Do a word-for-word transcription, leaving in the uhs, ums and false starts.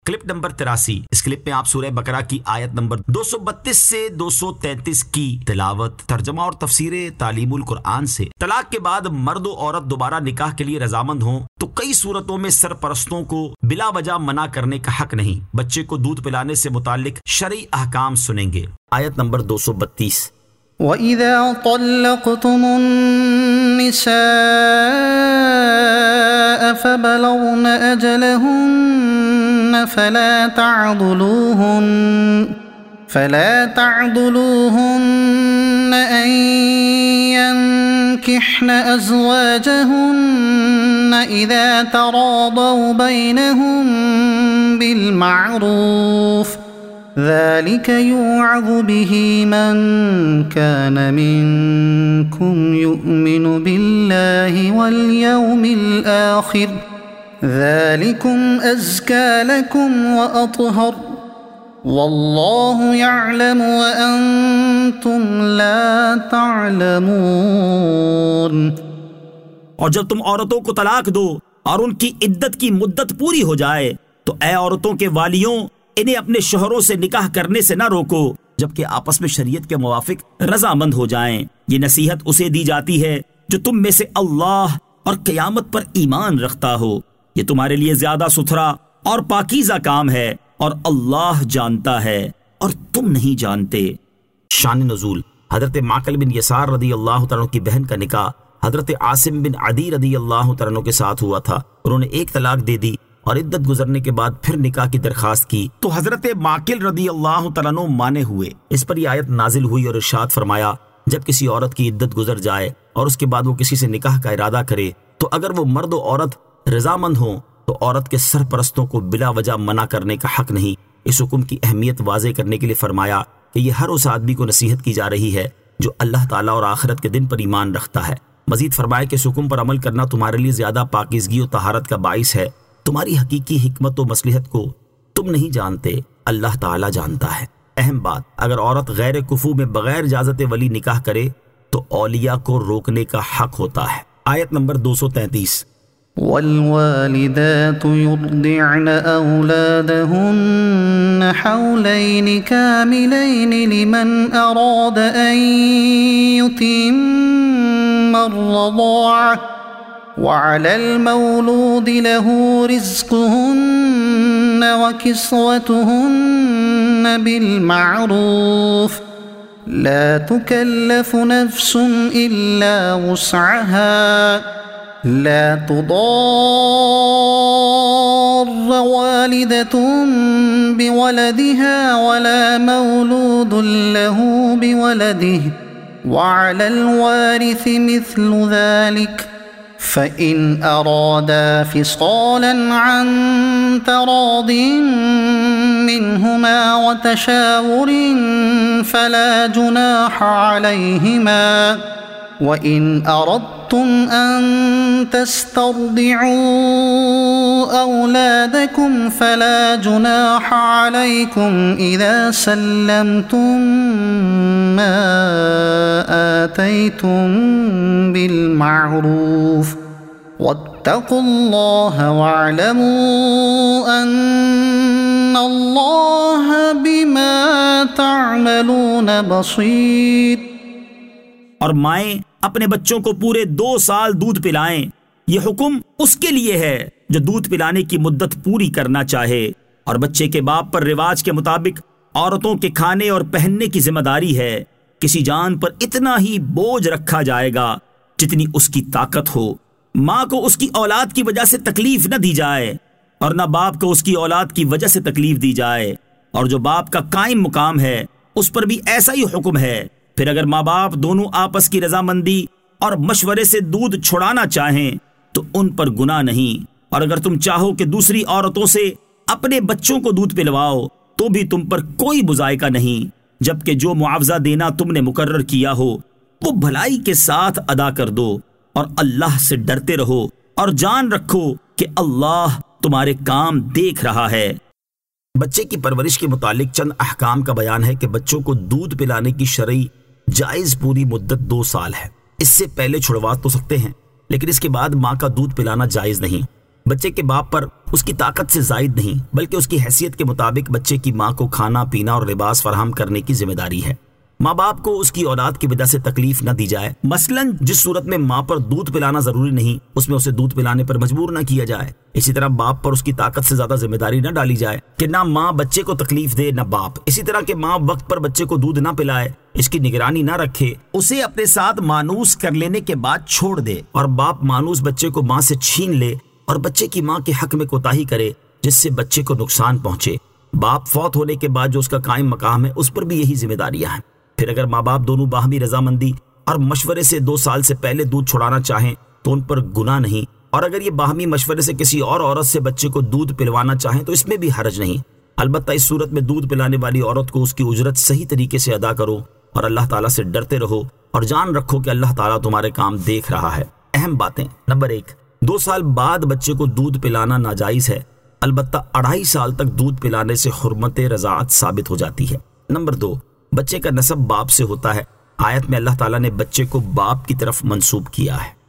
Clip number تراسی۔ اس clip میں آپ سورہ بقرہ کی آیت نمبر دو سو بتیس سے دو سو تینتیس کی تلاوت، ترجمہ اور تفسیر تعلیم القرآن سے۔ طلاق کے بعد مرد و عورت دوبارہ نکاح کے لیے رضامند ہوں تو کئی صورتوں میں سرپرستوں کو بلا وجہ منع کرنے کا حق نہیں۔ بچے کو دودھ پلانے سے متعلق شرعی احکام سنیں گے۔ آیت نمبر دو سو بتیس۔ وَإِذَا طَلَّقْتُمُ النِّسَاءَ فَبَلَغْنَ أَجَلَهُنَّ فَلَا تَعْضُلُوهُنَّ فَلَا تَعْضُلُوهُنَّ أَن يَنكِحْنَ أَزْوَاجَهُنَّ إِذَا تَرَاضَوْا بَيْنَهُم بِالْمَعْرُوفِ ذلك يوعظ به من كان منكم يؤمن بالله واليوم الآخر ذلكم أزكى لكم وأطهر والله يعلم وأنتم لا تعلمون۔ اور جب تم عورتوں کو طلاق دو اور ان کی عدت کی مدت پوری ہو جائے تو اے عورتوں کے والیوں، انہیں اپنے شوہروں سے نکاح کرنے سے نہ روکو جبکہ آپس میں شریعت کے موافق رضامند ہو جائیں۔ یہ نصیحت اسے دی جاتی ہے جو تم میں سے اللہ اور قیامت پر ایمان رکھتا ہو۔ یہ تمہارے لیے زیادہ ستھرا اور پاکیزہ کام ہے اور اللہ جانتا ہے اور تم نہیں جانتے۔ شان نزول: حضرت معقل بن یسار رضی اللہ تعالیٰ کی بہن کا نکاح حضرت عاصم بن عدی رضی اللہ تعالیٰ کے ساتھ ہوا تھا۔ انہوں نے ایک طلاق دے دی اور عدت گزرنے کے بعد پھر نکاح کی درخواست کی تو حضرت معقل رضی اللہ تعالیٰ عنہ مانے ہوئے۔ اس پر یہ آیت نازل ہوئی اور ارشاد فرمایا، جب کسی عورت کی عدت گزر جائے اور اس کے بعد وہ کسی سے نکاح کا ارادہ کرے تو اگر وہ مرد و عورت رضامند ہوں تو عورت کے سرپرستوں کو بلا وجہ منع کرنے کا حق نہیں۔ اس حکم کی اہمیت واضح کرنے کے لیے فرمایا کہ یہ ہر اس آدمی کو نصیحت کی جا رہی ہے جو اللہ تعالیٰ اور آخرت کے دن پر ایمان رکھتا ہے۔ مزید فرمایا کہ اس حکم پر عمل کرنا تمہارے لیے زیادہ پاکیزگی و طہارت کا باعث ہے۔ تمہاری حقیقی حکمت و مصلحت کو تم نہیں جانتے، اللہ تعالیٰ جانتا ہے۔ اہم بات، اگر عورت غیر کفو میں بغیر اجازت ولی نکاح کرے تو اولیاء کو روکنے کا حق ہوتا ہے۔ آیت نمبر دو سو تینتیس۔ والوالدات يرضعن أولادهن حولين كاملين لمن أراد أن يتم الرضاعة وعلى المولود له رزقهن وكسوتهن بالمعروف لا تكلف نفس إلا وسعها لا تضار والدة بولدها ولا مولود له بولده وعلى الوارث مثل ذلك فإن أرادا فصالا عن تراض منهما وتشاور فلا جناح عليهما وإن أردتم أن تسترضعوا أولادكم فلا جناح عليكم إذا سلمتم ما آتيتم بالمعروف واتقوا الله واعلموا أن الله بما تعملون بصير۔ اور مائیں اپنے بچوں کو پورے دو سال دودھ پلائیں۔ یہ حکم اس کے لیے ہے جو دودھ پلانے کی مدت پوری کرنا چاہے، اور بچے کے باپ پر رواج کے مطابق عورتوں کے کھانے اور پہننے کی ذمہ داری ہے۔ کسی جان پر اتنا ہی بوجھ رکھا جائے گا جتنی اس کی طاقت ہو۔ ماں کو اس کی اولاد کی وجہ سے تکلیف نہ دی جائے اور نہ باپ کو اس کی اولاد کی وجہ سے تکلیف دی جائے، اور جو باپ کا قائم مقام ہے اس پر بھی ایسا ہی حکم ہے۔ پھر اگر ماں باپ دونوں آپس کی رضامندی اور مشورے سے دودھ چھڑانا چاہیں تو ان پر گناہ نہیں، اور اگر تم چاہو کہ دوسری عورتوں سے اپنے بچوں کو دودھ پلواؤ تو بھی تم پر کوئی مذائقہ نہیں، جبکہ جو معاوضہ دینا تم نے مقرر کیا ہو وہ بھلائی کے ساتھ ادا کر دو، اور اللہ سے ڈرتے رہو اور جان رکھو کہ اللہ تمہارے کام دیکھ رہا ہے۔ بچے کی پرورش کے متعلق چند احکام کا بیان ہے کہ بچوں کو دودھ پلانے کی شرعی جائز پوری مدت دو سال ہے۔ اس سے پہلے چھڑوا تو سکتے ہیں لیکن اس کے بعد ماں کا دودھ پلانا جائز نہیں۔ بچے کے باپ پر اس کی طاقت سے زائد نہیں بلکہ اس کی حیثیت کے مطابق بچے کی ماں کو کھانا پینا اور لباس فراہم کرنے کی ذمہ داری ہے۔ ماں باپ کو اس کی اولاد کی وجہ سے تکلیف نہ دی جائے، مثلا جس صورت میں ماں پر دودھ پلانا ضروری نہیں اس میں اسے دودھ پلانے پر مجبور نہ کیا جائے۔ اسی طرح باپ پر اس کی طاقت سے زیادہ ذمہ داری نہ ڈالی جائے کہ نہ ماں بچے کو تکلیف دے نہ باپ، اسی طرح کہ ماں وقت پر بچے کو دودھ نہ پلائے، اس کی نگرانی نہ رکھے، اسے اپنے ساتھ مانوس کر لینے کے بعد چھوڑ دے، اور باپ مانوس بچے کو ماں سے چھین لے اور بچے کی ماں کے حق میں کوتاہی کرے جس سے بچے کو نقصان پہنچے۔ باپ فوت ہونے کے بعد جو اس کا قائم مقام ہے اس پر بھی یہی ذمہ داریاں ہیں۔ پھر اگر ماں باپ دونوں باہمی رضامندی اور مشورے سے دو سال سے پہلے دودھ چھڑانا چاہیں تو ان پر گناہ نہیں، اور اگر یہ باہمی مشورے سے کسی اور عورت سے بچے کو دودھ پلوانا چاہیں تو اس میں بھی حرج نہیں۔ البتہ اس صورت میں دودھ پلانے والی عورت کو اس کی اجرت صحیح طریقے سے ادا کرو اور اللہ تعالیٰ سے ڈرتے رہو اور جان رکھو کہ اللہ تعالیٰ تمہارے کام دیکھ رہا ہے۔ اہم باتیں: نمبر ایک، دو سال بعد بچے کو دودھ پلانا ناجائز ہے، البتہ اڑھائی سال تک دودھ پلانے سے حرمت رضاعت ثابت ہو جاتی ہے۔ نمبر دو، بچے کا نسب باپ سے ہوتا ہے، آیت میں اللہ تعالیٰ نے بچے کو باپ کی طرف منسوب کیا ہے۔